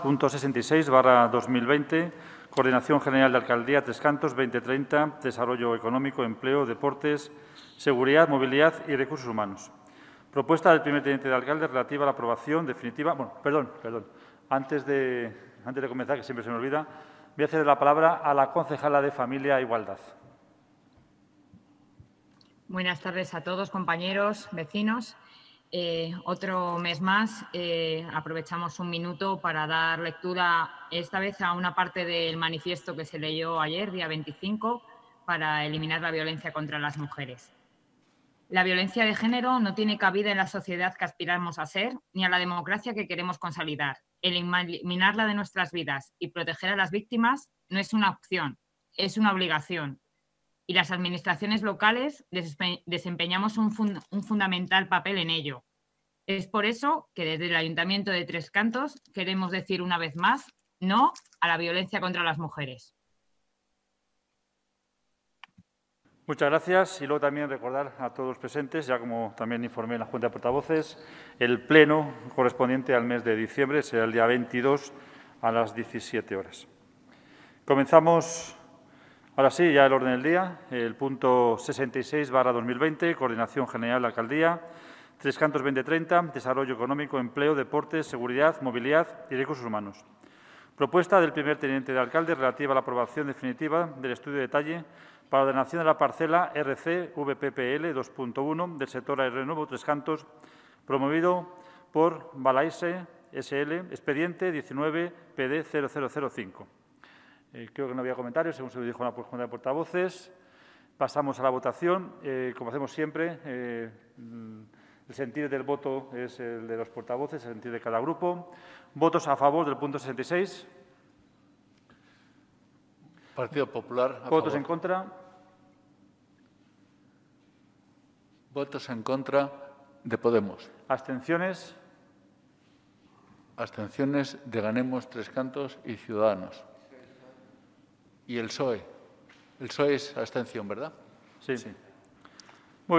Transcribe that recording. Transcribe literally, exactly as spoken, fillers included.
Punto sesenta y seis barra dos mil veinte, Coordinación General de Alcaldía, Tres Cantos, veinte treinta, Desarrollo Económico, Empleo, Deportes, Seguridad, Movilidad y Recursos Humanos. Propuesta del primer teniente de alcalde relativa a la aprobación definitiva. Bueno, perdón, perdón. Antes de, antes de comenzar, que siempre se me olvida, voy a ceder la palabra a la concejala de Familia e Igualdad. Buenas tardes a todos, compañeros, vecinos. Eh, otro mes más, eh, aprovechamos un minuto para dar lectura, esta vez a una parte del manifiesto que se leyó ayer, día veinticinco, para eliminar la violencia contra las mujeres. La violencia de género no tiene cabida en la sociedad que aspiramos a ser, ni a la democracia que queremos consolidar. Eliminarla de nuestras vidas y proteger a las víctimas no es una opción, es una obligación. Y las administraciones locales desempeñamos un, fund un fundamental papel en ello. Es por eso que desde el Ayuntamiento de Tres Cantos queremos decir una vez más no a la violencia contra las mujeres. Muchas gracias. Y luego también recordar a todos los presentes, ya como también informé en la Junta de Portavoces, el pleno correspondiente al mes de diciembre será el día veintidós a las diecisiete horas. Comenzamos. Ahora sí, ya el orden del día, el punto sesenta y seis barra dos mil veinte, Coordinación General de Alcaldía, Tres Cantos veinte treinta, Desarrollo Económico, Empleo, Deportes, Seguridad, Movilidad y Recursos Humanos. Propuesta del primer teniente de alcalde relativa a la aprobación definitiva del estudio de detalle para la ordenación de la parcela R C V P P L dos punto uno del sector Aire Nuevo Tres Cantos, promovido por Balaise S L, expediente diecinueve P D cero cero cero cinco. Eh, creo que no había comentarios, según se me dijo en la Junta de Portavoces. Pasamos a la votación. Eh, como hacemos siempre, eh, el sentido del voto es el de los portavoces, el sentido de cada grupo. ¿Votos a favor del punto sesenta y seis? Partido Popular. A ¿Votos favor. en contra? Votos en contra de Podemos. ¿Abstenciones? Abstenciones de Ganemos, Tres Cantos y Ciudadanos. Y el P S O E. El P S O E es abstención, ¿verdad? Sí. sí.